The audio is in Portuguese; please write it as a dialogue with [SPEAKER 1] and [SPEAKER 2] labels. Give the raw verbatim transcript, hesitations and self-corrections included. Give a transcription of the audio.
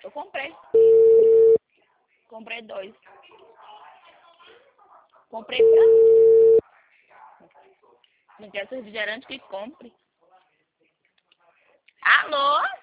[SPEAKER 1] Eu comprei. Comprei dois. Comprei pra... Não quer ser refrigerante que compre. Alô?